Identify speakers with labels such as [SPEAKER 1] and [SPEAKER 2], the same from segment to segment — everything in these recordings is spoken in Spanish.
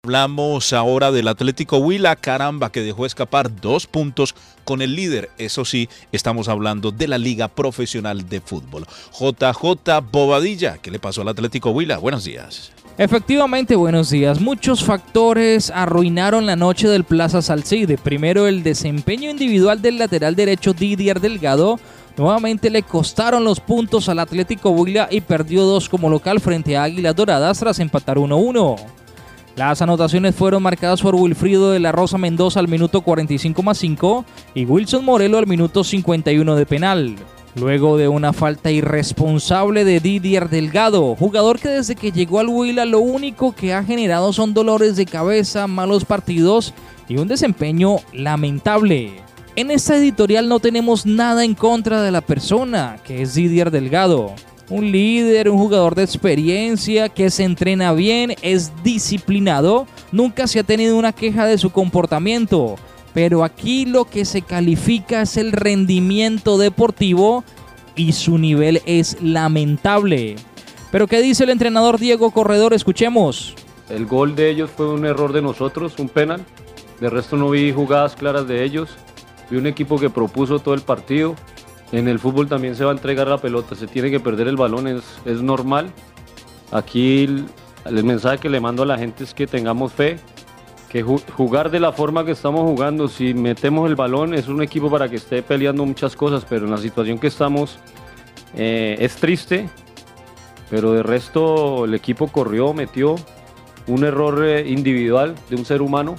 [SPEAKER 1] Hablamos ahora del Atlético Huila, caramba, que dejó escapar 2 puntos con el líder. Eso sí, estamos hablando de la Liga Profesional de Fútbol. JJ Bobadilla, ¿qué le pasó al Atlético Huila? Buenos días.
[SPEAKER 2] Efectivamente, buenos días. Muchos factores arruinaron la noche del Plaza Salcide. Primero, el desempeño individual del lateral derecho Didier Delgado. Nuevamente le costaron los puntos al Atlético Huila y perdió 2 como local frente a Águilas Doradas tras empatar 1-1. Las anotaciones fueron marcadas por Wilfrido de la Rosa Mendoza al minuto 45+5 y Wilson Morelo al minuto 51 de penal. Luego de una falta irresponsable de Didier Delgado, jugador que desde que llegó al Huila lo único que ha generado son dolores de cabeza, malos partidos y un desempeño lamentable. En esta editorial no tenemos nada en contra de la persona, que es Didier Delgado. Un líder, un jugador de experiencia, que se entrena bien, es disciplinado, nunca se ha tenido una queja de su comportamiento. Pero aquí lo que se califica es el rendimiento deportivo y su nivel es lamentable. ¿Pero qué dice el entrenador Diego Corredor? Escuchemos.
[SPEAKER 3] El gol de ellos fue un error de nosotros, un penal. De resto no vi jugadas claras de ellos. Vi un equipo que propuso todo el partido. En el fútbol también se va a entregar la pelota, se tiene que perder el balón, es normal. Aquí el mensaje que le mando a la gente es que tengamos fe, que jugar de la forma que estamos jugando, si metemos el balón es un equipo para que esté peleando muchas cosas, pero en la situación que estamos es triste, pero de resto el equipo corrió, metió un error individual de un ser humano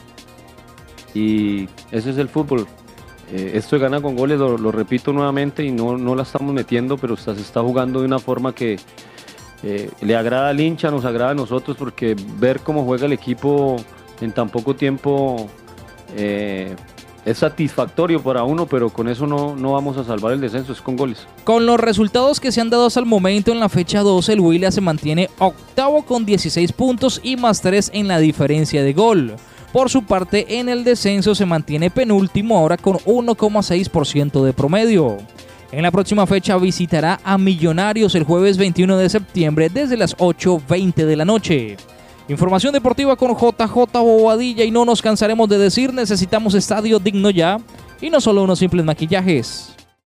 [SPEAKER 3] y ese es el fútbol. Esto de gana con goles, lo repito nuevamente y no la estamos metiendo, pero se está jugando de una forma que le agrada al hincha, nos agrada a nosotros, porque ver cómo juega el equipo en tan poco tiempo es satisfactorio para uno, pero con eso no vamos a salvar el descenso, es con goles.
[SPEAKER 2] Con los resultados que se han dado hasta el momento en la fecha 12, el Huila se mantiene octavo con 16 puntos y +3 en la diferencia de gol. Por su parte, en el descenso se mantiene penúltimo ahora con 1,6% de promedio. En la próxima fecha visitará a Millonarios el jueves 21 de septiembre desde las 8:20 de la noche. Información deportiva con JJ Bobadilla y no nos cansaremos de decir, necesitamos estadio digno ya y no solo unos simples maquillajes.